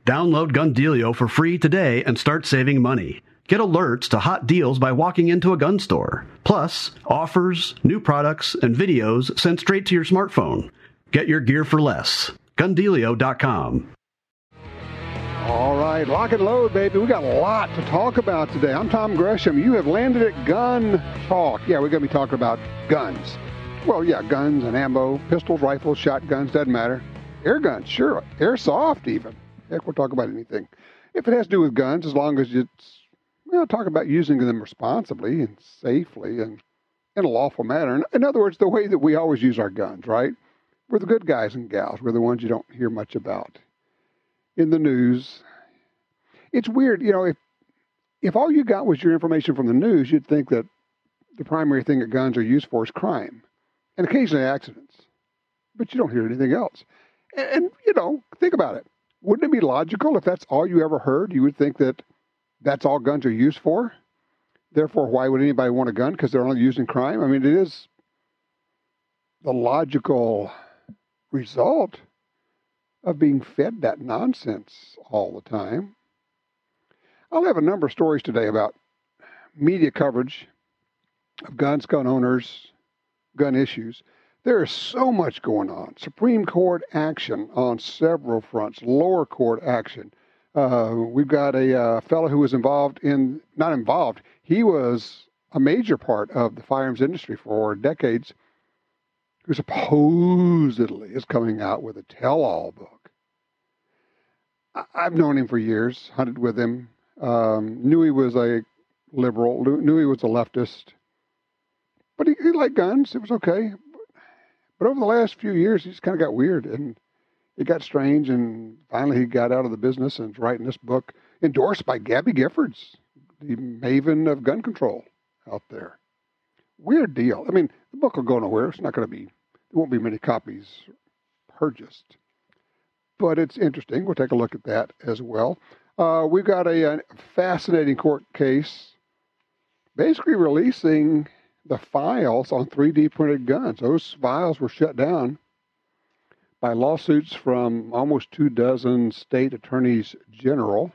Download Gun Dealio for free today and start saving money. Get alerts to hot deals by walking into a gun store. Plus, offers, new products, and videos sent straight to your smartphone. Get your gear for less. GunDealio.com. All right, lock and load, baby. We got a lot to talk about today. I'm Tom Gresham. You have landed at Gun Talk. Yeah, we're going to be talking about guns. Well, yeah, guns and ammo, pistols, rifles, shotguns, doesn't matter. Air guns, sure. Airsoft, even. Heck, we'll talk about anything. If it has to do with guns, as long as it's, talk about using them responsibly and safely and in a lawful manner. In other words, the way that we always use our guns, right? We're the good guys and gals. We're the ones you don't hear much about in the news. It's weird, if all you got was your information from the news, you'd think that the primary thing that guns are used for is crime and occasionally accidents. But you don't hear anything else. And think about it. Wouldn't it be logical if that's all you ever heard? You would think that that's all guns are used for. Therefore, why would anybody want a gun? Because they're only used in crime? I mean, it is the logical result of being fed that nonsense all the time. I'll have a number of stories today about media coverage of guns, gun owners, gun issues. There is so much going on. Supreme Court action on several fronts, lower court action. We've got a fellow who was not involved, he was a major part of the firearms industry for decades, who supposedly is coming out with a tell-all book. I've known him for years, hunted with him, knew he was a liberal, knew he was a leftist, but he liked guns. It was okay. But over the last few years, he just kind of got weird, and it got strange, and finally he got out of the business and is writing this book, endorsed by Gabby Giffords, the maven of gun control out there. Weird deal. I mean, the book will go nowhere. It's not going to be, there won't be many copies purchased. But it's interesting. We'll take a look at that as well. We've got a fascinating court case basically releasing the files on 3D printed guns. Those files were shut down by lawsuits from almost 24 state attorneys general.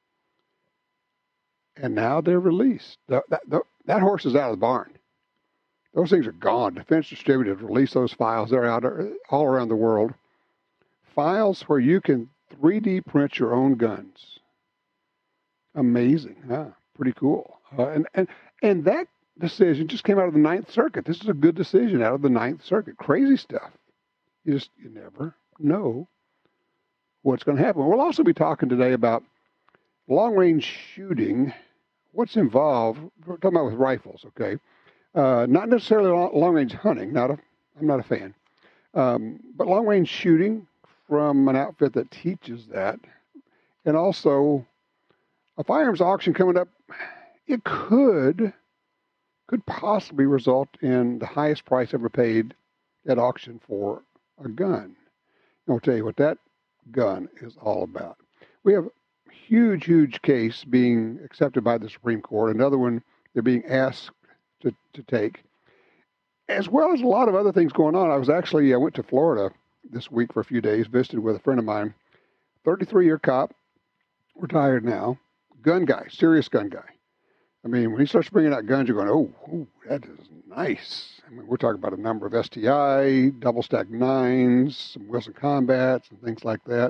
And now they're released. That horse is out of the barn. Those things are gone. Defense distributors release those files. They're out all around the world. Files where you can 3D print your own guns. Amazing, huh? Pretty cool. And that decision just came out of the Ninth Circuit. This is a good decision out of the Ninth Circuit. Crazy stuff. You never know what's going to happen. We'll also be talking today about long-range shooting. What's involved? We're talking about with rifles, okay? Not necessarily long-range hunting. I'm not a fan. But long-range shooting from an outfit that teaches that, and also a firearms auction coming up. It could possibly result in the highest price ever paid at auction for a gun. I'll tell you what that gun is all about. We have a huge case being accepted by the Supreme Court, another one they're being asked to take, as well as a lot of other things going on. I went to Florida this week for a few days, visited with a friend of mine, 33-year cop, retired now, gun guy, serious gun guy. I mean, when he starts bringing out guns, you're going, oh, that is nice. I mean, we're talking about a number of STI, double-stack 9s, some Wilson Combats, and things like that.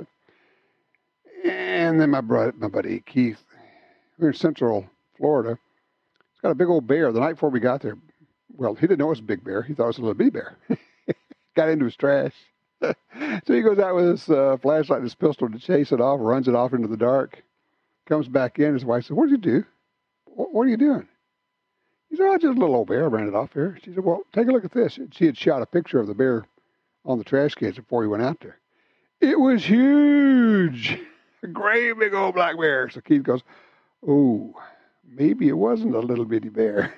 And then my buddy Keith, we're in Central Florida. He's got a big old bear. The night before we got there, well, he didn't know it was a big bear. He thought it was a little bitty bear. Got into his trash. So he goes out with his flashlight and his pistol to chase it off, runs it off into the dark, comes back in. His wife said, "What did you do? What are you doing?" He said, "Oh, just a little old bear. I ran it off here." She said, "Well, take a look at this." She had shot a picture of the bear on the trash cans before he went out there. It was huge. A great big old black bear. So Keith goes, "Oh, maybe it wasn't a little bitty bear."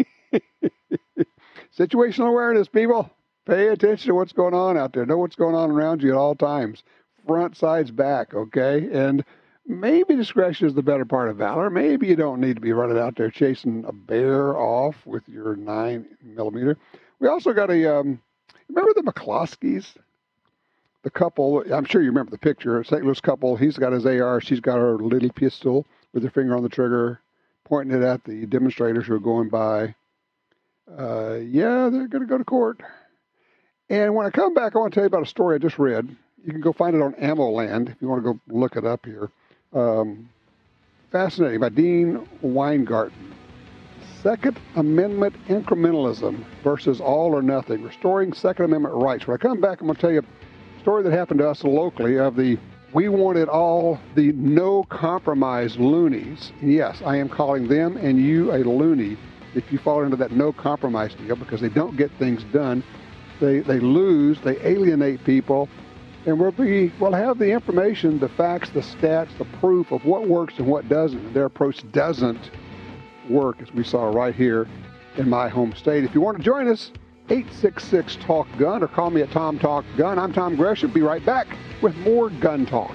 Situational awareness, people. Pay attention to what's going on out there. Know what's going on around you at all times. Front, sides, back, okay? And maybe discretion is the better part of valor. Maybe you don't need to be running out there chasing a bear off with your 9mm. We also got remember the McCloskeys? the couple, I'm sure you remember the picture, a St. Louis couple, he's got his AR, she's got her little pistol with her finger on the trigger, pointing it at the demonstrators who are going by. Yeah, they're going to go to court. And when I come back, I want to tell you about a story I just read. You can go find it on AmmoLand if you want to go look it up here. Fascinating, by Dean Weingarten. Second Amendment incrementalism versus all or nothing, restoring Second Amendment rights. When I come back, I'm going to tell you a story that happened to us locally of the we want it all, the no compromise loonies. And yes, I am calling them and you a loony if you fall into that no compromise deal, because they don't get things done. They lose, they alienate people, and we'll have the information, the facts, the stats, the proof of what works and what doesn't. And their approach doesn't work, as we saw right here in my home state. If you want to join us, 866-TALK-GUN, or call me at Tom Talk Gun. I'm Tom Gresham. Be right back with more gun talk.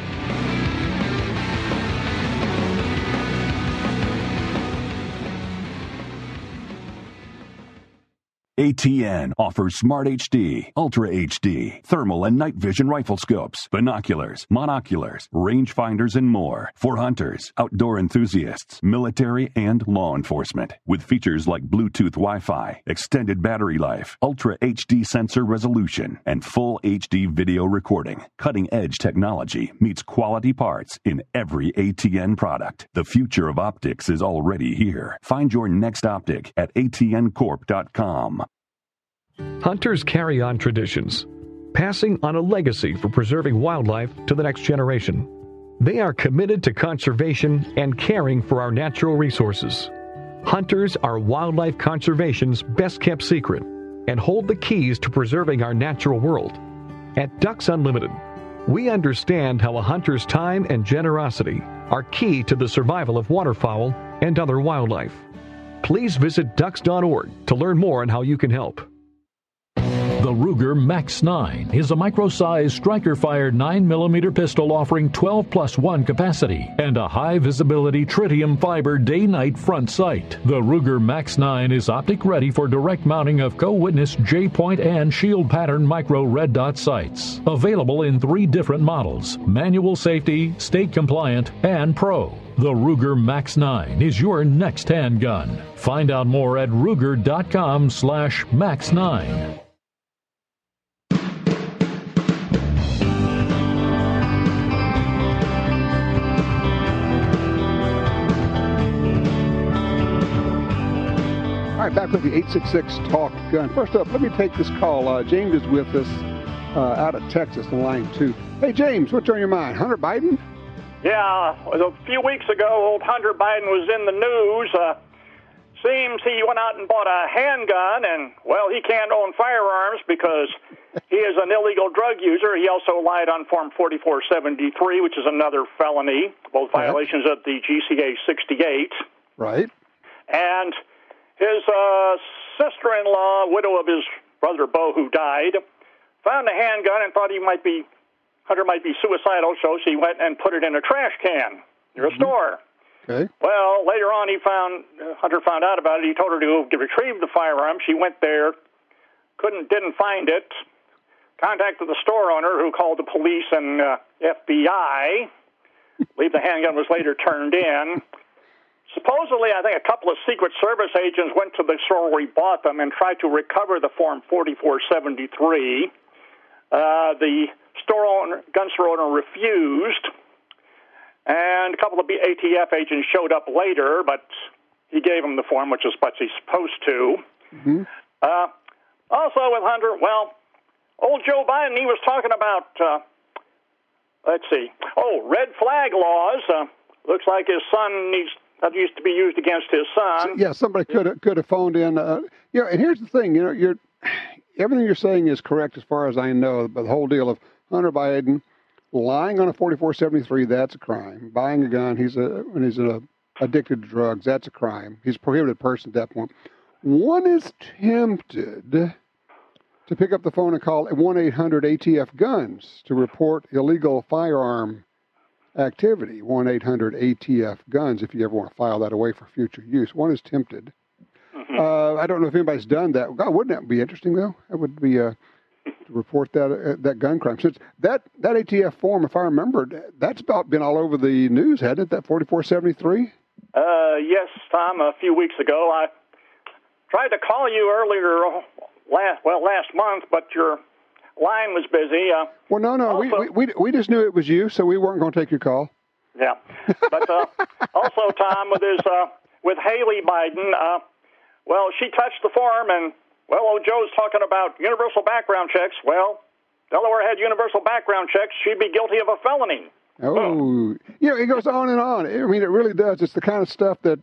ATN offers Smart HD, Ultra HD, thermal and night vision rifle scopes, binoculars, monoculars, rangefinders, and more for hunters, outdoor enthusiasts, military, and law enforcement. With features like Bluetooth Wi-Fi, extended battery life, Ultra HD sensor resolution, and full HD video recording, cutting-edge technology meets quality parts in every ATN product. The future of optics is already here. Find your next optic at atncorp.com. Hunters carry on traditions, passing on a legacy for preserving wildlife to the next generation. They are committed to conservation and caring for our natural resources. Hunters are wildlife conservation's best-kept secret and hold the keys to preserving our natural world. At Ducks Unlimited, we understand how a hunter's time and generosity are key to the survival of waterfowl and other wildlife. Please visit ducks.org to learn more on how you can help. The Ruger Max 9 is a micro-sized striker-fired 9mm pistol offering 12+1 capacity and a high-visibility tritium fiber day-night front sight. The Ruger Max 9 is optic-ready for direct mounting of Co-Witness J-point and shield pattern micro red dot sights. Available in 3 different models: manual safety, state compliant, and pro. The Ruger Max 9 is your next handgun. Find out more at Ruger.com/Max9. All right, back with the 866 Talk Gun. First up, let me take this call. James is with us out of Texas on line 2. Hey, James, what's on your mind? Hunter Biden? Yeah, a few weeks ago, old Hunter Biden was in the news. Seems he went out and bought a handgun, and, well, he can't own firearms because he is an illegal drug user. He also lied on Form 4473, which is another felony, both violations of the GCA 68. Right. And his sister-in-law, widow of his brother Bo, who died, found a handgun and thought Hunter might be suicidal, so she went and put it in a trash can near a store. Okay. Well, later on, Hunter found out about it. He told her to go retrieve the firearm. She went there, didn't find it. Contacted the store owner, who called the police and FBI. I believe the handgun was later turned in. Supposedly, I think a couple of Secret Service agents went to the store where he bought them and tried to recover the Form 4473. The gun store owner refused, and a couple of ATF agents showed up later, but he gave them the form, which is what he's supposed to. Mm-hmm. Also with Hunter, well, old Joe Biden, he was talking about, red flag laws. Looks like his son that used to be used against his son. Yeah, somebody could have phoned in. And here's the thing. Everything you're saying is correct as far as I know. But the whole deal of Hunter Biden lying on a 4473, that's a crime. Buying a gun, when he's addicted to drugs, that's a crime. He's a prohibited person at that point. One is tempted to pick up the phone and call 1-800-ATF-GUNS to report illegal firearm activity. 1-800-ATF-GUNS if you ever want to file that away for future use. One is tempted. I don't know if anybody's done that. God, wouldn't that be interesting, though? That would be to report that gun crime. Since that ATF form, if I remember, that's about been all over the news, hadn't it? That 4473. Yes, Tom. A few weeks ago, I tried to call you earlier last month, but your line was busy. Well, no. Also, we just knew it was you, so we weren't going to take your call. Yeah, but also, Tom, with Haley Biden, well, she touched the form, and old Joe's talking about universal background checks. Well, Delaware had universal background checks. She'd be guilty of a felony. Oh, it goes on and on. I mean, it really does. It's the kind of stuff that,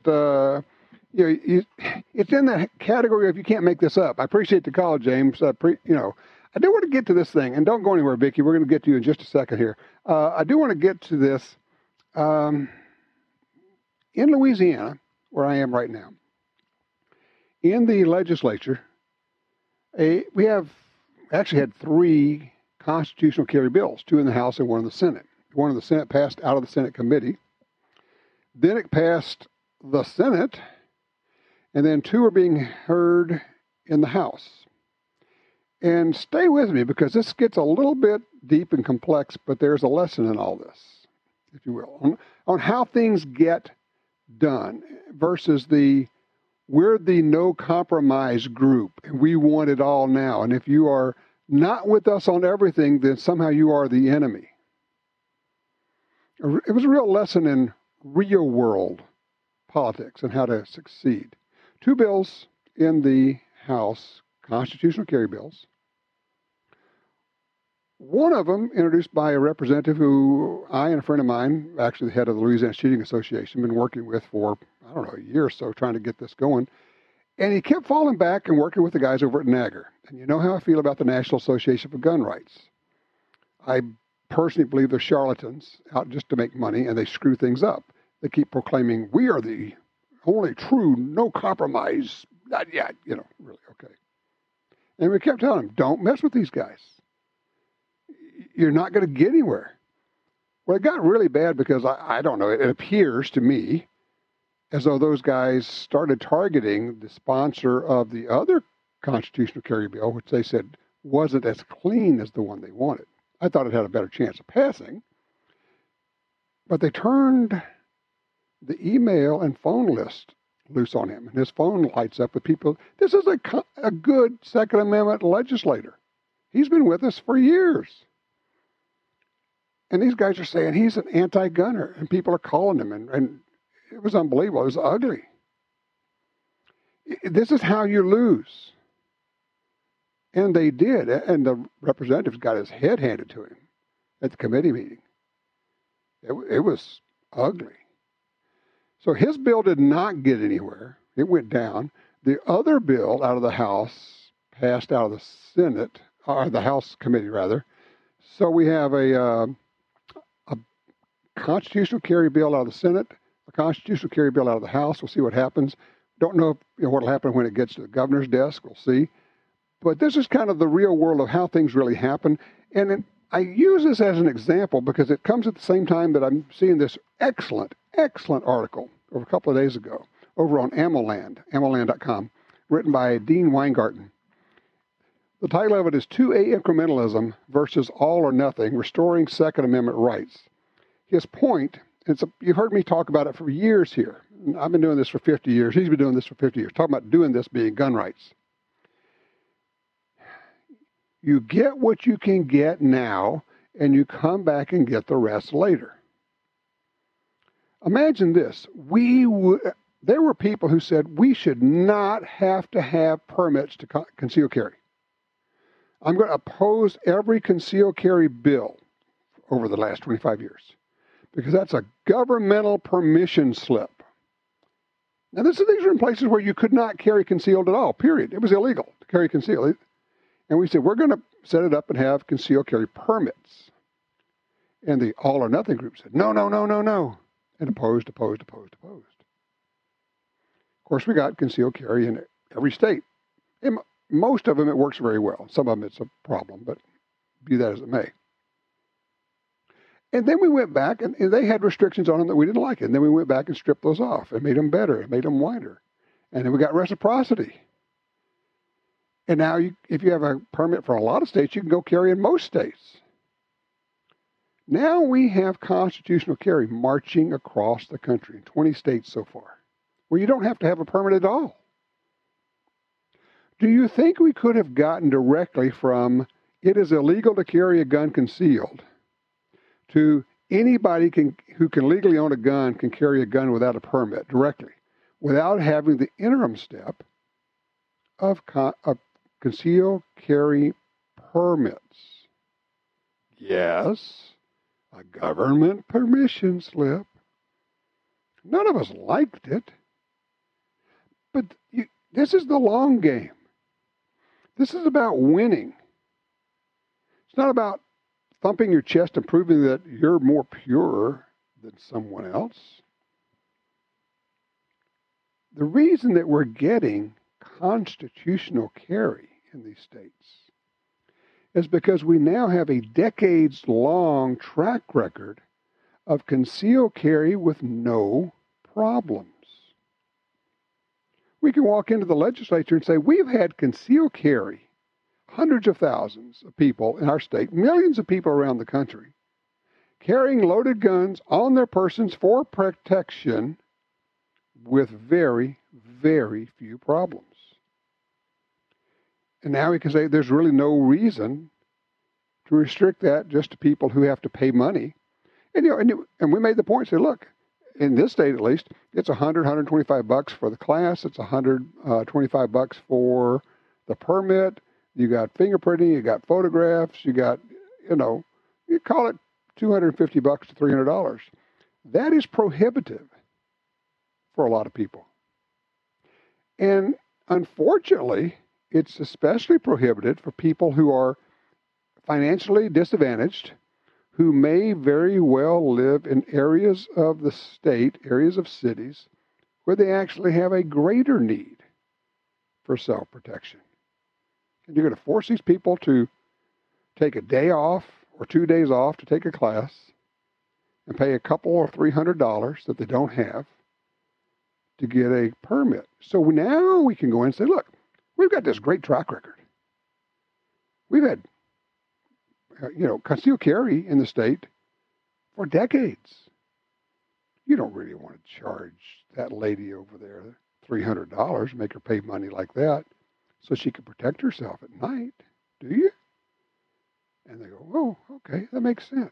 it's in that category of you can't make this up. I appreciate the call, James. I do want to get to this thing, and don't go anywhere, Vicki. We're going to get to you in just a second here. I do want to get to this. In Louisiana, where I am right now, in the legislature, we have actually had 3 constitutional carry bills, 2 in the House and 1 in the Senate. One in the Senate passed out of the Senate committee. Then it passed the Senate, and then 2 are being heard in the House. And stay with me, because this gets a little bit deep and complex, but there's a lesson in all this, if you will, on how things get done versus we're the no compromise group, and we want it all now. And if you are not with us on everything, then somehow you are the enemy. It was a real lesson in real world politics and how to succeed. 2 bills in the House, constitutional carry bills. One of them introduced by a representative who I and a friend of mine, actually the head of the Louisiana Shooting Association, been working with for, a year or so trying to get this going. And he kept falling back and working with the guys over at NAGR. And you know how I feel about the National Association for Gun Rights. I personally believe they're charlatans out just to make money, and they screw things up. They keep proclaiming, we are the only true, no compromise. Really, okay. And we kept telling them, don't mess with these guys. You're not going to get anywhere. Well, it got really bad because I don't know, it appears to me as though those guys started targeting the sponsor of the other constitutional carry bill, which they said wasn't as clean as the one they wanted. I thought it had a better chance of passing. But they turned the email and phone list loose on him. And his phone lights up with people. This is a good Second Amendment legislator. He's been with us for years. And these guys are saying he's an anti-gunner. And people are calling him. And it was unbelievable. It was ugly. This is how you lose. And they did. And the representatives got his head handed to him at the committee meeting. It was ugly. So his bill did not get anywhere. It went down. The other bill out of the House passed out of the Senate, or the House committee, rather. So we have a constitutional carry bill out of the Senate, a constitutional carry bill out of the House. We'll see what happens. Don't know what will happen when it gets to the governor's desk. We'll see. But this is kind of the real world of how things really happen. And I use this as an example because it comes at the same time that I'm seeing this excellent article over a couple of days ago over on AmmoLand.com, written by Dean Weingarten. The title of it is 2A Incrementalism versus All or Nothing, Restoring Second Amendment Rights. His point, you've heard me talk about it for years here. I've been doing this for 50 years. He's been doing this for 50 years, talking about doing this being gun rights. You get what you can get now, and you come back and get the rest later. Imagine this. There were people who said we should not have to have permits to conceal carry. I'm going to oppose every concealed carry bill over the last 25 years because that's a governmental permission slip. Now, these are in places where you could not carry concealed at all, period. It was illegal to carry concealed. And we said, we're going to set it up and have concealed carry permits. And the all or nothing group said, no. And opposed. Of course, we got concealed carry in every state. In most of them, it works very well. Some of them, it's a problem, but be that as it may. And then we went back, and they had restrictions on them that we didn't like. And then we went back and stripped those off and made them better and made them wider. And then we got reciprocity. And now, if you have a permit for a lot of states, you can go carry in most states. Now we have constitutional carry marching across the country in 20 states so far, where you don't have to have a permit at all. Do you think we could have gotten directly from it is illegal to carry a gun concealed to anybody who can legally own a gun can carry a gun without a permit directly, without having the interim step of concealed carry permits? Yes, a government permission slip. None of us liked it. But this is the long game. This is about winning. It's not about thumping your chest and proving that you're more pure than someone else. The reason that we're getting constitutional carry in these states is because we now have a decades-long track record of concealed carry with no problems. We can walk into the legislature and say, we've had concealed carry, hundreds of thousands of people in our state, millions of people around the country, carrying loaded guns on their persons for protection with very, very few problems. And now we can say there's really no reason to restrict that just to people who have to pay money. And we made the point, say, look, in this state at least, it's $125 for the class. It's $125 for the permit. You got fingerprinting. You got photographs. You got, you call it $250 to $300. That is prohibitive for a lot of people. And unfortunately, it's especially prohibited for people who are financially disadvantaged, who may very well live in areas of the state, areas of cities, where they actually have a greater need for self-protection. And you're going to force these people to take a day off or 2 days off to take a class and pay a couple or $300 that they don't have to get a permit. So now we can go in and say, look, we've got this great track record. We've had concealed carry in the state for decades. You don't really want to charge that lady over there $300, make her pay money like that so she can protect herself at night, do you? And they go, oh, okay, that makes sense.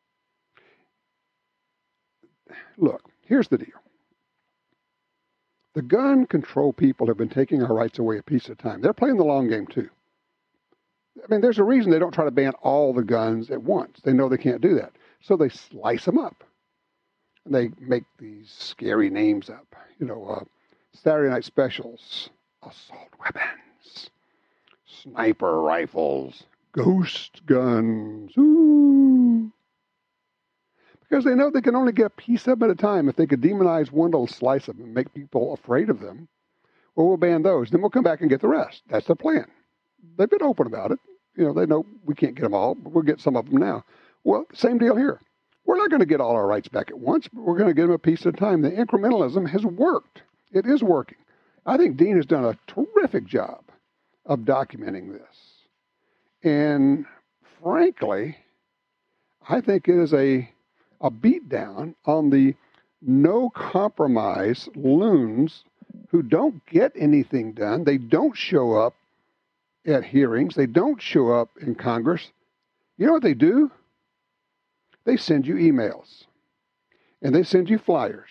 Look, here's the deal. The gun control people have been taking our rights away a piece at a time. They're playing the long game, too. I mean, there's a reason they don't try to ban all the guns at once. They know they can't do that. So they slice them up. And they make these scary names up. Saturday night specials, assault weapons, sniper rifles, ghost guns. Ooh. Because they know they can only get a piece of them at a time. If they could demonize one little slice of them and make people afraid of them, well, we'll ban those. Then we'll come back and get the rest. That's the plan. They've been open about it. They know we can't get them all, but we'll get some of them now. Well, same deal here. We're not going to get all our rights back at once, but we're going to get them a piece at a time. The incrementalism has worked. It is working. I think Dean has done a terrific job of documenting this. And frankly, I think it is a beatdown on the no-compromise loons who don't get anything done. They don't show up at hearings. They don't show up in Congress. You know what they do? They send you emails. And they send you flyers.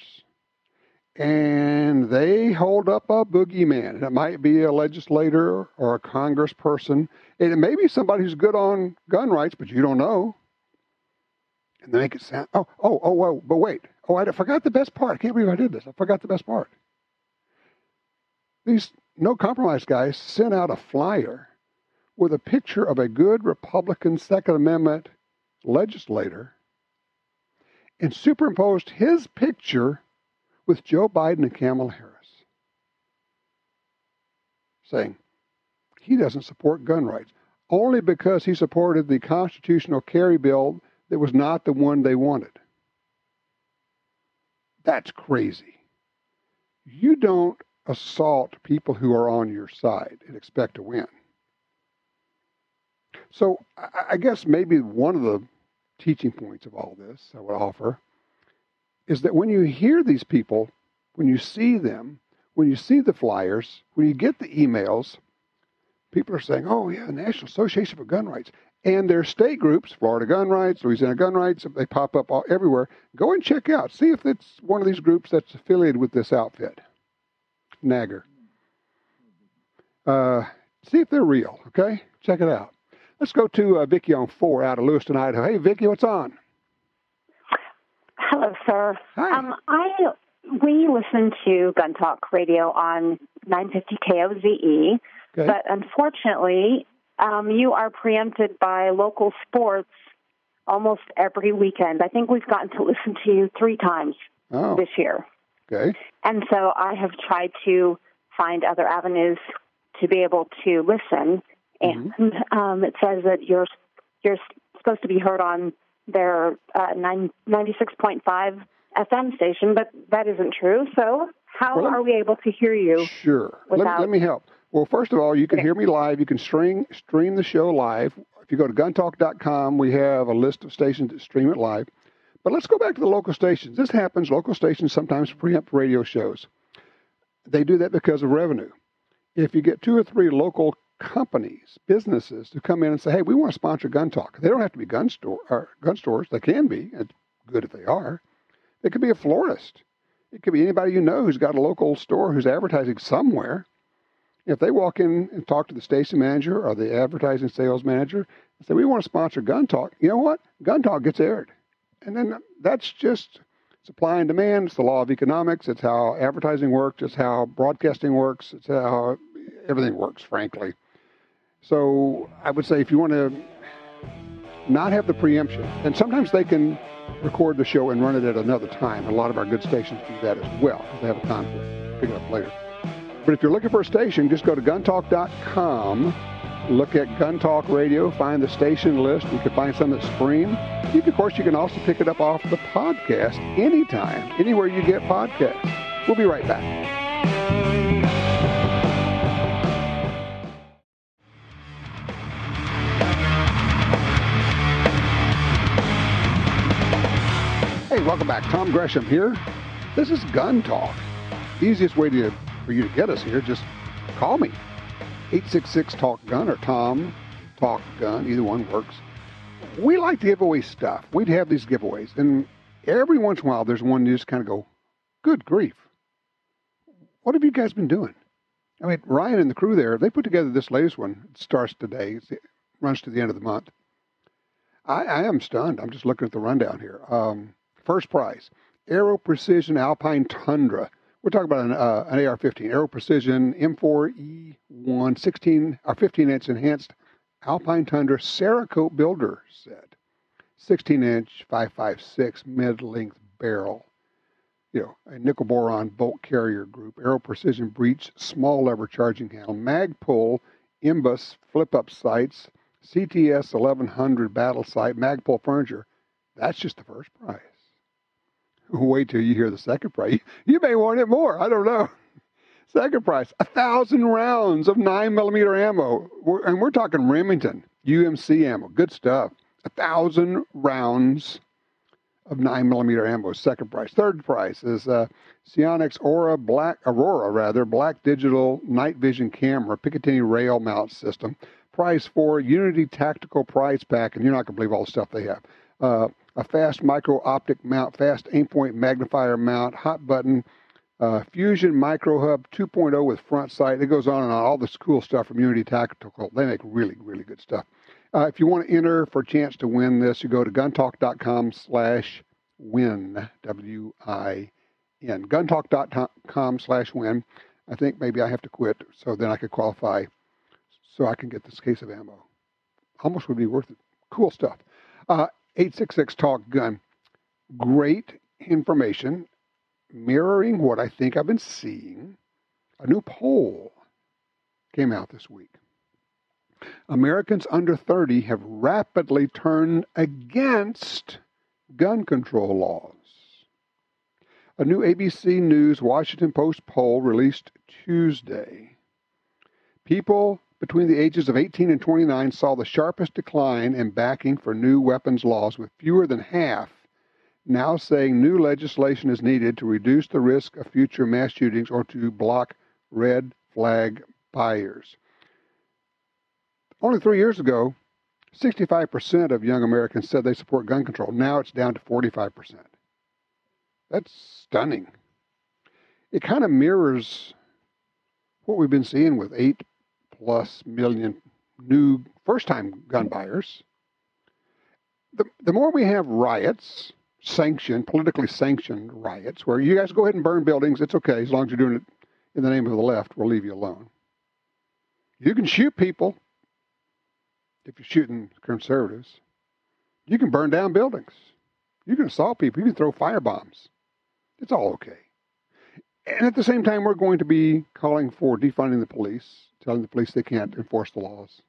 And they hold up a boogeyman. And it might be a legislator or a congressperson. And it may be somebody who's good on gun rights, but you don't know. And they make it sound, but wait. Oh, I forgot the best part. I can't believe I did this. I forgot the best part. These no-compromise guys sent out a flyer with a picture of a good Republican Second Amendment legislator and superimposed his picture with Joe Biden and Kamala Harris, saying he doesn't support gun rights only because he supported the constitutional carry bill that was not the one they wanted. That's crazy. You don't assault people who are on your side and expect to win. So I guess maybe one of the teaching points of all this I would offer is that when you hear these people, when you see them, when you see the flyers, when you get the emails, people are saying, oh, yeah, National Association for Gun Rights. And their state groups, Florida Gun Rights, Louisiana Gun Rights, they pop up everywhere. Go and check out. See if it's one of these groups that's affiliated with this outfit, NAGR. See if they're real, okay? Check it out. Let's go to Vicki on 4 out of Lewiston, Idaho. Hey, Vicki, what's on? Hello, sir. Hi. We listen to Gun Talk Radio on 950 KOZE, Okay. but unfortunately, you are preempted by local sports almost every weekend. I think we've gotten to listen to you 3 times this year. Okay. And so I have tried to find other avenues to be able to listen. And it says that you're supposed to be heard on their 96.5 FM station, but that isn't true. So how are we able to hear you? Sure. Let me help. Well, first of all, you can hear me live. You can stream the show live. If you go to guntalk.com, we have a list of stations that stream it live. But let's go back to the local stations. This happens. Local stations sometimes preempt radio shows. They do that because of revenue. If you get 2 or 3 local companies, businesses to come in and say, hey, we want to sponsor Gun Talk. They don't have to be gun stores. They can be. It's good if they are. It could be a florist. It could be anybody you know who's got a local store who's advertising somewhere. If they walk in and talk to the station manager or the advertising sales manager and say, we want to sponsor Gun Talk, you know what? Gun Talk gets aired. And then that's just supply and demand. It's the law of economics. It's how advertising works. It's how broadcasting works. It's how everything works, frankly. So I would say if you want to not have the preemption, and sometimes they can record the show and run it at another time. A lot of our good stations do that as well because they have a conflict. Pick it up later. But if you're looking for a station, just go to guntalk.com, look at Gun Talk Radio, find the station list. You can find some that stream. Of course, you can also pick it up off of the podcast anytime, anywhere you get podcasts. We'll be right back. Hey, welcome back. Tom Gresham here. This is Gun Talk. Easiest way for you to get us here, just call me. 866-TALK-GUN or Tom Talk Gun. Either one works. We like to give away stuff. We'd have these giveaways. And every once in a while, there's one you just kind of go, good grief. What have you guys been doing? I mean, Ryan and the crew there, they put together this latest one. It starts today. It runs to the end of the month. I am stunned. I'm just looking at the rundown here. First prize, Aero Precision Alpine Tundra. We're talking about an AR-15, Aero Precision M4E1 15-inch enhanced Alpine Tundra Cerakote builder set. 16-inch 5.56 mid-length barrel. A nickel boron bolt carrier group, Aero Precision breech, small lever charging handle, mag pull, imbus flip-up sights, CTS 1100 battle sight, mag pull furniture. That's just the first prize. Wait till you hear the second prize. You may want it more. I don't know. Second prize, 1,000 rounds of 9mm ammo. And we're talking Remington, UMC ammo. Good stuff. 1,000 rounds of 9mm ammo. Second prize. Third prize is Sionix Aurora Black Digital Night Vision Camera, Picatinny rail mount system. Prize 4, Unity Tactical Prize Pack. And you're not going to believe all the stuff they have. A fast micro optic mount, fast aim point magnifier mount, hot button, Fusion Micro Hub 2.0 with front sight. It goes on and on. All this cool stuff from Unity Tactical. They make really, really good stuff. If you want to enter for a chance to win this, you go to guntalk.com/win, W-I-N. Guntalk.com/win. I think maybe I have to quit so then I could qualify so I can get this case of ammo. Almost would be worth it. Cool stuff. 866-TALK-GUN. Great information mirroring what I think I've been seeing. A new poll came out this week. Americans under 30 have rapidly turned against gun control laws. A new ABC News Washington Post poll released Tuesday. People between the ages of 18 and 29 saw the sharpest decline in backing for new weapons laws, with fewer than half now saying new legislation is needed to reduce the risk of future mass shootings or to block red flag buyers. Only 3 years ago, 65% of young Americans said they support gun control. Now it's down to 45%. That's stunning. It kind of mirrors what we've been seeing with 8+ million new first-time gun buyers. The more we have riots, politically sanctioned riots, where you guys go ahead and burn buildings, it's okay, as long as you're doing it in the name of the left, we'll leave you alone. You can shoot people if you're shooting conservatives. You can burn down buildings. You can assault people. You can throw firebombs. It's all okay. And at the same time, we're going to be calling for defunding the police, telling the police they can't enforce the laws.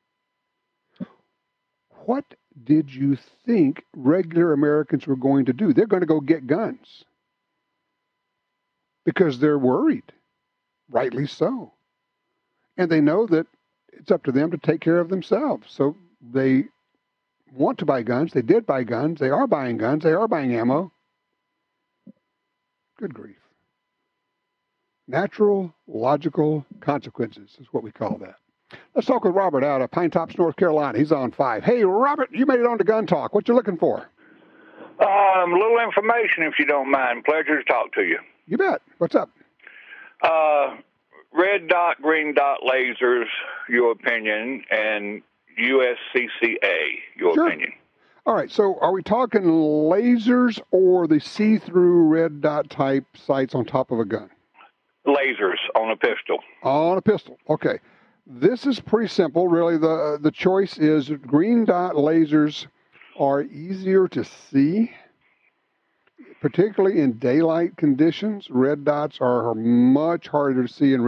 What did you think regular Americans were going to do? They're going to go get guns because they're worried, rightly so. And they know that it's up to them to take care of themselves. So they want to buy guns. They did buy guns. They are buying guns. They are buying ammo. Good grief. Natural, logical consequences is what we call that. Let's talk with Robert out of Pine Tops, North Carolina. He's on 5. Hey, Robert, you made it on to Gun Talk. What you looking for? A little information, if you don't mind. Pleasure to talk to you. You bet. What's up? Red dot, green dot lasers, your opinion, and USCCA, your opinion. All right, so are we talking lasers or the see-through red dot type sights on top of a gun? Lasers on a pistol. On a pistol, okay. This is pretty simple, really. The choice is green dot lasers are easier to see, particularly in daylight conditions. Red dots are much harder to see in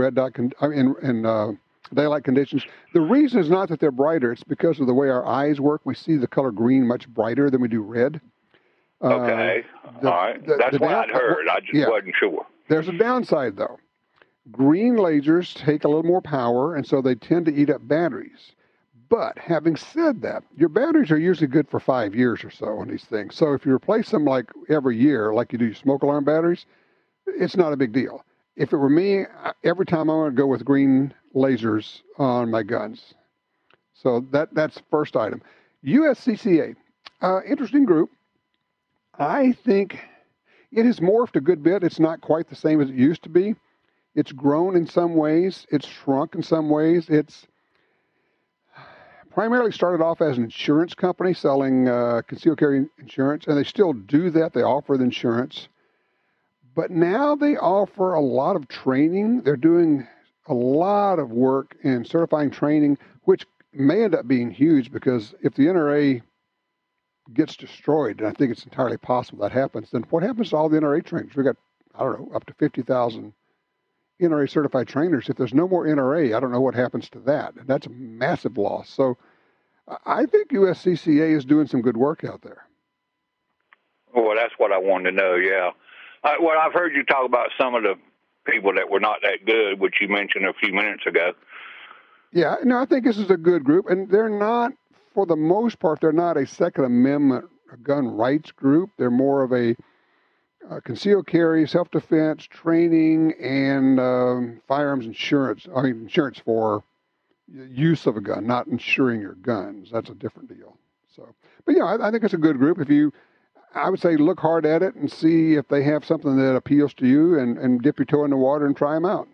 daylight conditions. The reason is not that they're brighter; it's because of the way our eyes work. We see the color green much brighter than we do red. Okay, all right. That's what I'd heard. I just wasn't sure. There's a downside, though. Green lasers take a little more power, and so they tend to eat up batteries. But having said that, your batteries are usually good for 5 years or so on these things. So if you replace them like every year, like you do your smoke alarm batteries, it's not a big deal. If it were me, every time I want to go with green lasers on my guns. So that's the first item. USCCA, interesting group. I think it has morphed a good bit. It's not quite the same as it used to be. It's grown in some ways. It's shrunk in some ways. It's primarily started off as an insurance company selling concealed carry insurance, and they still do that. They offer the insurance. But now they offer a lot of training. They're doing a lot of work in certifying training, which may end up being huge because if the NRA gets destroyed, and I think it's entirely possible that happens, then what happens to all the NRA trainers? We got, I don't know, up to 50,000 NRA certified trainers. If there's no more NRA, I don't know what happens to that. And that's a massive loss. So I think USCCA is doing some good work out there. Well, that's what I wanted to know, yeah. Well, I've heard you talk about some of the people that were not that good, which you mentioned a few minutes ago. Yeah, no, I think this is a good group. And they're not, for the most part, they're not a Second Amendment gun rights group. They're more of a concealed carry, self-defense, training, and firearms insurance. I mean, insurance for use of a gun, not insuring your guns. That's a different deal. So, but yeah, I think it's a good group. I would say look hard at it and see if they have something that appeals to you and dip your toe in the water and try them out.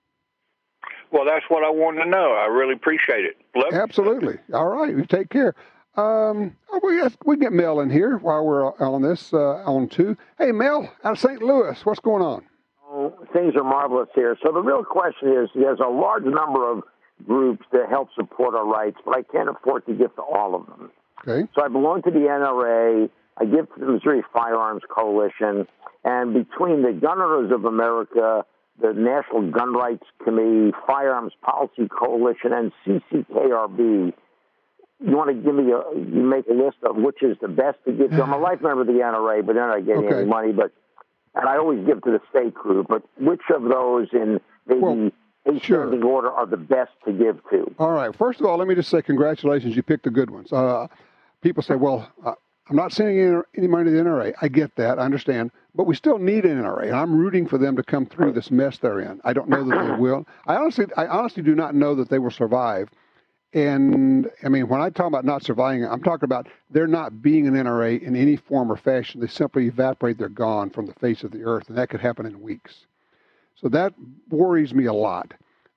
Well, that's what I wanted to know. I really appreciate it. Absolutely. All right. You take care. We get Mel in here while we're on this, on 2. Hey, Mel, out of St. Louis, what's going on? Oh, things are marvelous here. So the real question is, there's a large number of groups that help support our rights, but I can't afford to give to all of them. Okay. So I belong to the NRA. I give to the Missouri Firearms Coalition. And between the Gun Owners of America, the National Gun Rights Committee, Firearms Policy Coalition, and CCKRB, you want to give me you make a list of which is the best to give to. I'm a life member of the NRA, but they're not getting any money. And I always give to the state group. But which of those in maybe a standing order are the best to give to? All right. First of all, let me just say congratulations. You picked the good ones. People say, well, I'm not sending any money to the NRA. I get that. I understand. But we still need an NRA, and I'm rooting for them to come through this mess they're in. I don't know that they will. I honestly do not know that they will survive. And, I mean, when I talk about not surviving, I'm talking about there not being an NRA in any form or fashion. They simply evaporate. They're gone from the face of the earth, and that could happen in weeks. So that worries me a lot.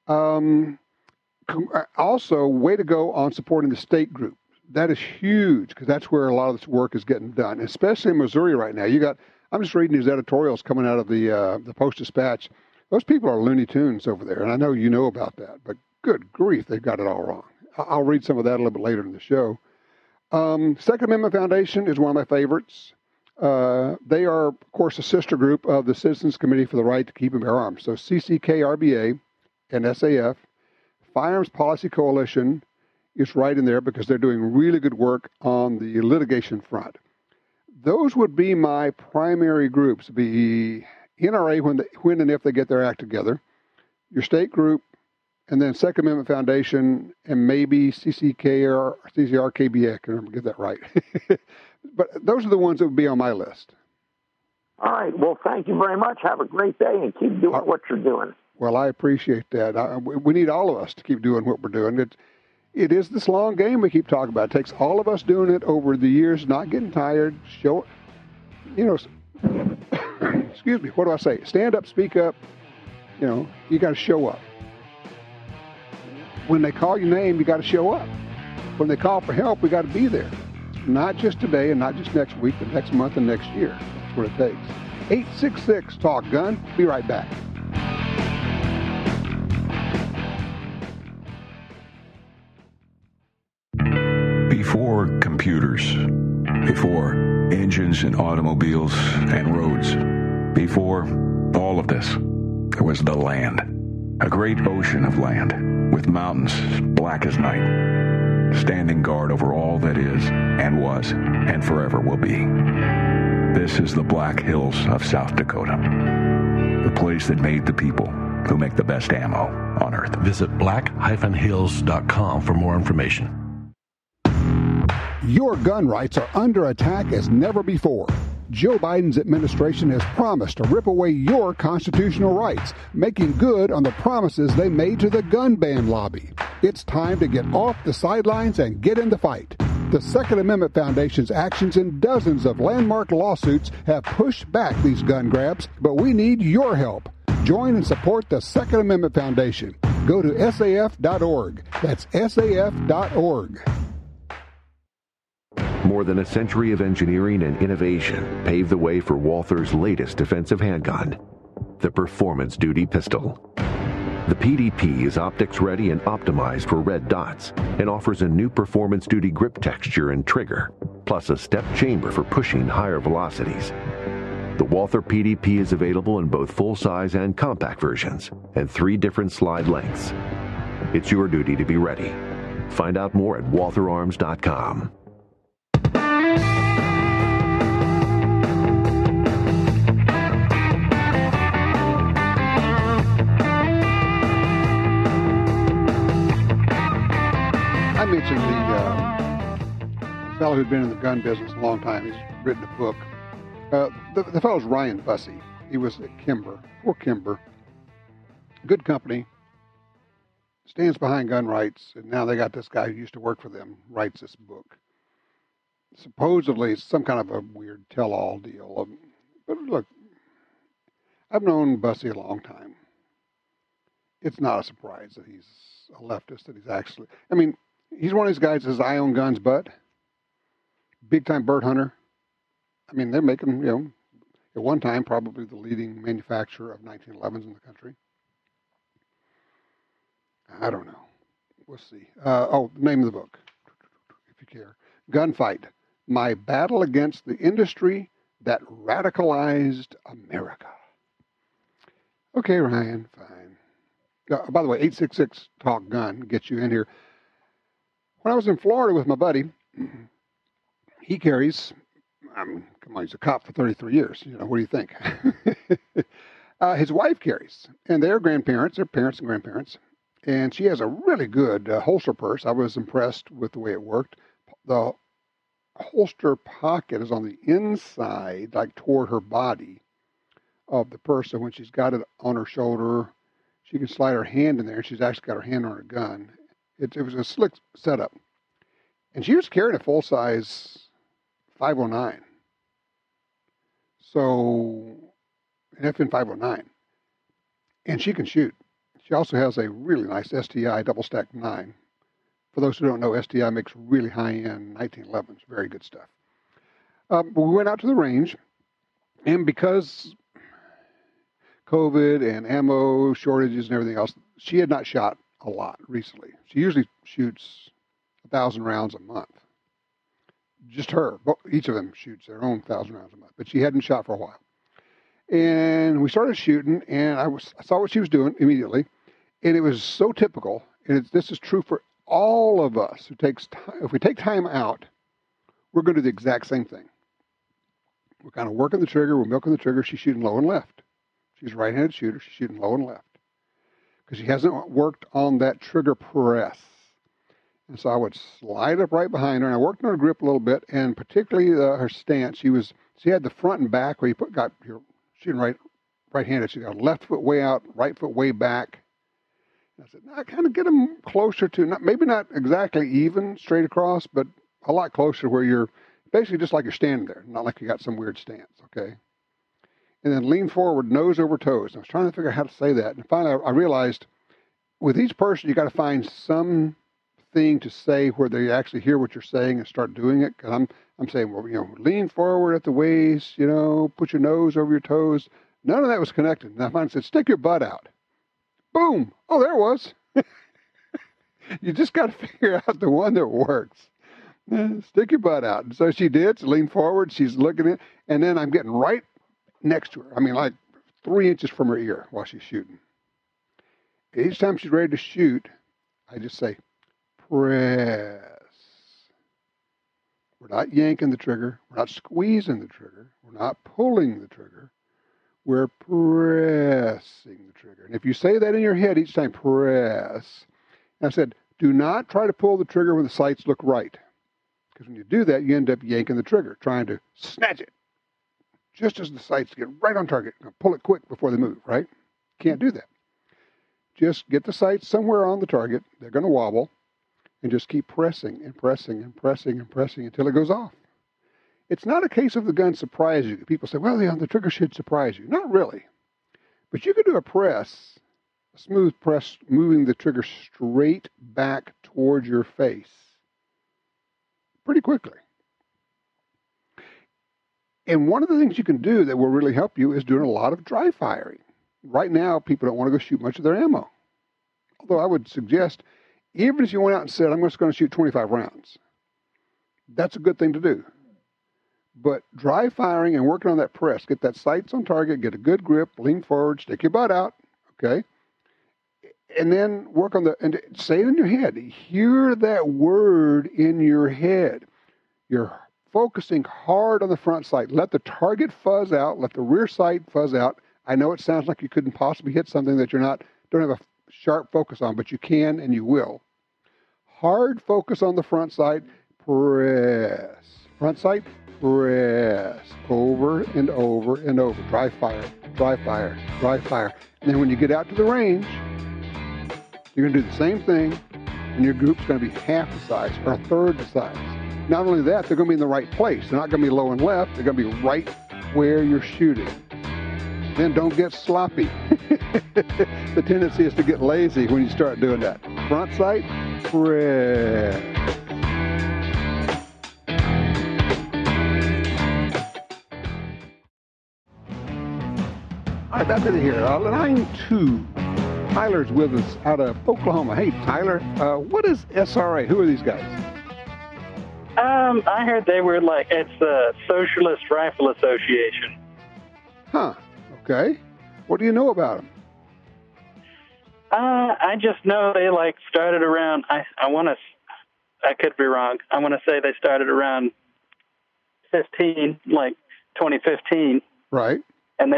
Also, way to go on supporting the state group. That is huge because that's where a lot of this work is getting done, especially in Missouri right now. I'm just reading these editorials coming out of the Post-Dispatch. Those people are Looney Tunes over there, and I know you know about that, but good grief, they've got it all wrong. I'll read some of that a little bit later in the show. Second Amendment Foundation is one of my favorites. They are, of course, a sister group of the Citizens Committee for the Right to Keep and Bear Arms. So CCKRBA and SAF, Firearms Policy Coalition is right in there because they're doing really good work on the litigation front. Those would be my primary groups, be NRA when and if they get their act together, your state group, and then Second Amendment Foundation, and maybe CCK or CCRKBA. I can remember, get that right. But those are the ones that would be on my list. All right. Well, thank you very much. Have a great day and keep doing what you're doing. Well, I appreciate that. We need all of us to keep doing what we're doing. It is this long game we keep talking about. It takes all of us doing it over the years, not getting tired. Excuse me, what do I say? Stand up, speak up. You got to show up. When they call your name, you got to show up. When they call for help, we got to be there. Not just today and not just next week, but next month and next year. That's what it takes. 866-TALK-GUN. Be right back. Before computers, before engines and automobiles and roads, before all of this, there was the land. A great ocean of land, with mountains black as night, standing guard over all that is, and was, and forever will be. This is the Black Hills of South Dakota, the place that made the people who make the best ammo on Earth. Visit black-hills.com for more information. Your gun rights are under attack as never before. Joe Biden's administration has promised to rip away your constitutional rights, making good on the promises they made to the gun ban lobby. It's time to get off the sidelines and get in the fight. The Second Amendment Foundation's actions in dozens of landmark lawsuits have pushed back these gun grabs, but we need your help. Join and support the Second Amendment Foundation. Go to saf.org. That's saf.org. More than a century of engineering and innovation paved the way for Walther's latest defensive handgun, the Performance Duty Pistol. The PDP is optics ready and optimized for red dots and offers a new Performance Duty grip texture and trigger, plus a step chamber for pushing higher velocities. The Walther PDP is available in both full-size and compact versions and 3 different slide lengths. It's your duty to be ready. Find out more at waltherarms.com. I mentioned the fellow who'd been in the gun business a long time. He's written a book. The fellow's Ryan Bussey. He was at Kimber. Poor Kimber. Good company. Stands behind gun rights. And now they got this guy who used to work for them, writes this book. Supposedly it's some kind of a weird tell-all deal. But look, I've known Bussey a long time. It's not a surprise that he's a leftist, that he's actually... I mean, he's one of these guys that says, I own guns, but big-time bird hunter. I mean, they're making, at one time, probably the leading manufacturer of 1911s in the country. I don't know. We'll see. The name of the book, if you care. Gunfight, My Battle Against the Industry That Radicalized America. Okay, Ryan, fine. By the way, 866-TALK-GUN gets you in here. When I was in Florida with my buddy, he carries, come on, he's a cop for 33 years. What do you think? His wife carries, and they're grandparents. They're parents and grandparents. And she has a really good holster purse. I was impressed with the way it worked. The holster pocket is on the inside, like toward her body of the purse. So when she's got it on her shoulder, she can slide her hand in there. She's actually got her hand on her gun. It was a slick setup. And she was carrying a full-size 509. So, an FN 509. And she can shoot. She also has a really nice STI double-stack 9. For those who don't know, STI makes really high-end 1911s. Very good stuff. But we went out to the range, and because COVID and ammo shortages and everything else, she had not shot a lot recently. She usually shoots 1,000 rounds a month. Just her. Each of them shoots their own 1,000 rounds a month, but she hadn't shot for a while. And we started shooting, and I saw what she was doing immediately, and it was so typical, and this is true for all of us who takes time. If we take time out, we're going to do the exact same thing. We're kind of working the trigger, we're milking the trigger, she's shooting low and left. She's a right-handed shooter, she's shooting low and left. Because she hasn't worked on that trigger press. And so I would slide up right behind her, and I worked on her grip a little bit, and particularly her stance. She had the front and back where got your shooting right-handed. She got left foot way out, right foot way back. And I said, I kind of get them closer to, maybe not exactly even straight across, but a lot closer to where you're basically just like you're standing there, not like you got some weird stance, okay? And then lean forward, nose over toes. I was trying to figure out how to say that. And finally, I realized with each person, you got to find some thing to say where they actually hear what you're saying and start doing it. Because I'm saying, well, lean forward at the waist, put your nose over your toes. None of that was connected. And I finally said, stick your butt out. Boom. Oh, there it was. You just got to figure out the one that works. Stick your butt out. And so she did. She leaned forward. She's looking at it. And then I'm getting right next to her. I mean, like 3 inches from her ear while she's shooting. Each time she's ready to shoot, I just say, press. We're not yanking the trigger. We're not squeezing the trigger. We're not pulling the trigger. We're pressing the trigger. And if you say that in your head each time, press. And I said, do not try to pull the trigger when the sights look right. Because when you do that, you end up yanking the trigger, trying to snatch it. Just as the sights get right on target. Now pull it quick before they move, right? Can't do that. Just get the sights somewhere on the target. They're going to wobble. And just keep pressing and pressing and pressing and pressing until it goes off. It's not a case of the gun surprise you. People say, well, the trigger should surprise you. Not really. But you can do a press, a smooth press, moving the trigger straight back towards your face pretty quickly. And one of the things you can do that will really help you is doing a lot of dry firing. Right now, people don't want to go shoot much of their ammo. Although I would suggest, even if you went out and said, I'm just going to shoot 25 rounds, that's a good thing to do. But dry firing and working on that press, get that sights on target, get a good grip, lean forward, stick your butt out, okay? And then work on and say it in your head. Hear that word in your head. You're focusing hard on the front sight. Let the target fuzz out. Let the rear sight fuzz out. I know it sounds like you couldn't possibly hit something that don't have a sharp focus on, but you can and you will. Hard focus on the front sight. Press. Front sight. Press. Over and over and over. Dry fire. Dry fire. Dry fire. And then when you get out to the range, you're going to do the same thing, and your group's going to be half the size or a third the size. Not only that, they're going to be in the right place. They're not going to be low and left. They're going to be right where you're shooting. Then don't get sloppy. The tendency is to get lazy when you start doing that. Front sight, press. All right, that's it here. Line 2. Tyler's with us out of Oklahoma. Hey, Tyler, what is SRA? Who are these guys? I heard they were it's the Socialist Rifle Association. Huh. Okay. What do you know about them? I just know they started around, I could be wrong. I want to say they started around 2015. Right. And they've been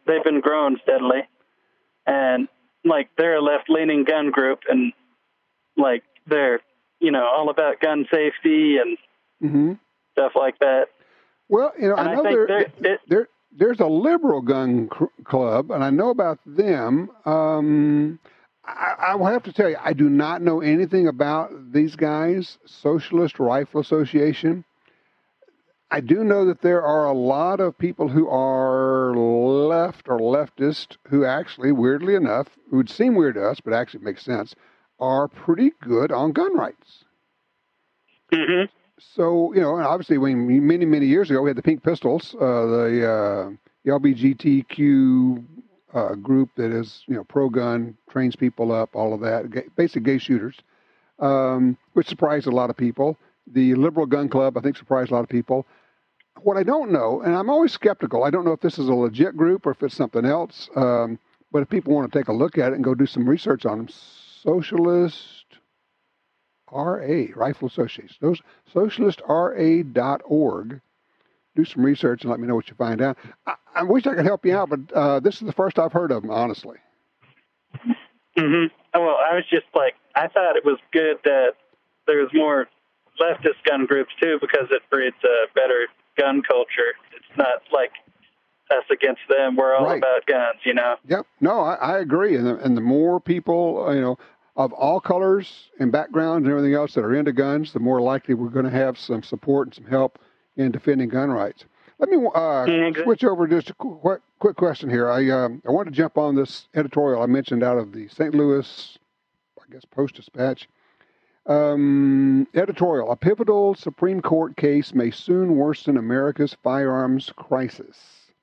they've been growing steadily, and like they're a left-leaning gun group, and like they're all about gun safety and stuff like that. Well, I know there's a liberal gun club, and I know about them. I will have to tell you, I do not know anything about these guys, Socialist Rifle Association. I do know that there are a lot of people who are left or leftist who actually, weirdly enough, it would seem weird to us, but actually makes sense, are pretty good on gun rights. Mm-hmm. So, and obviously many, many years ago, we had the Pink Pistols, the LGBTQ group that is, pro-gun, trains people up, all of that, basically gay shooters, which surprised a lot of people. The Liberal Gun Club, I think, surprised a lot of people. What I don't know, and I'm always skeptical, I don't know if this is a legit group or if it's something else, but if people want to take a look at it and go do some research on them, Socialist RA, Rifle Association, socialistra.org. Do some research and let me know what you find out. I wish I could help you out, but this is the first I've heard of them, honestly. Mm-hmm. Well, I was just I thought it was good that there was more leftist gun groups, too, because it breeds a better gun culture. It's not like us against them. We're all about guns, Yep. No, I agree. And the more people, of all colors and backgrounds and everything else that are into guns, the more likely we're going to have some support and some help in defending gun rights. Let me switch over just a quick question here. I want to jump on this editorial I mentioned out of the St. Louis, Post-Dispatch. Editorial, a pivotal Supreme Court case may soon worsen America's firearms crisis.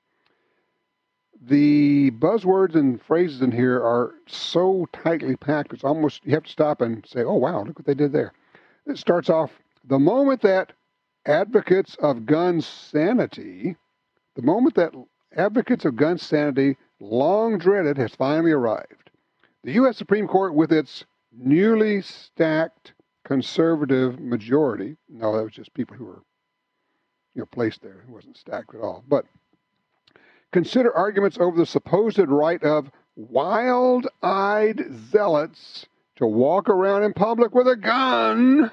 The buzzwords and phrases in here are so tightly packed, it's almost, you have to stop and say, oh, wow, look what they did there. It starts off, the moment that advocates of gun sanity, long dreaded, has finally arrived. The U.S. Supreme Court, with its newly stacked conservative majority, no, that was just people who were, placed there. It wasn't stacked at all. But consider arguments over the supposed right of wild-eyed zealots to walk around in public with a gun.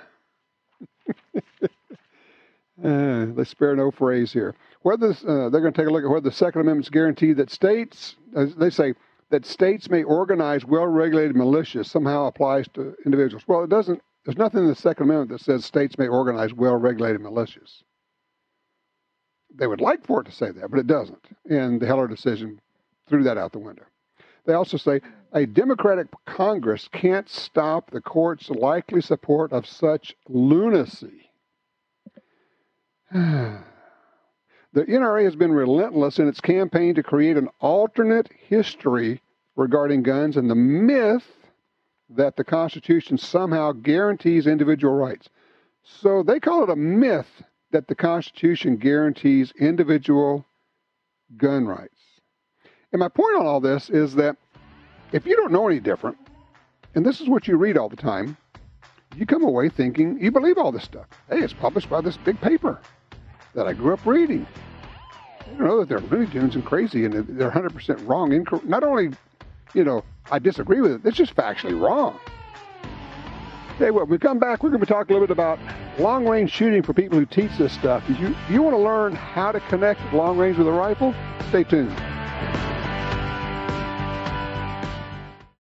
They spare no phrase here. Whether they're going to take a look at whether the Second Amendment's guarantee that states, they say, that states may organize well-regulated militias somehow applies to individuals. Well, it doesn't. There's nothing in the Second Amendment that says states may organize well-regulated militias. They would like for it to say that, but it doesn't. And the Heller decision threw that out the window. They also say a Democratic Congress can't stop the court's likely support of such lunacy. The NRA has been relentless in its campaign to create an alternate history regarding guns and the myth that the Constitution somehow guarantees individual rights. So they call it a myth that the Constitution guarantees individual gun rights. And my point on all this is that if you don't know any different, and this is what you read all the time, you come away thinking you believe all this stuff. Hey, it's published by this big paper that I grew up reading. I don't know that they're Looney Tunes and crazy and they're 100% wrong. Not only, I disagree with it, it's just factually wrong. Hey, when we come back, we're going to talk a little bit about long-range shooting for people who teach this stuff. If you want to learn how to connect long range with a rifle, stay tuned.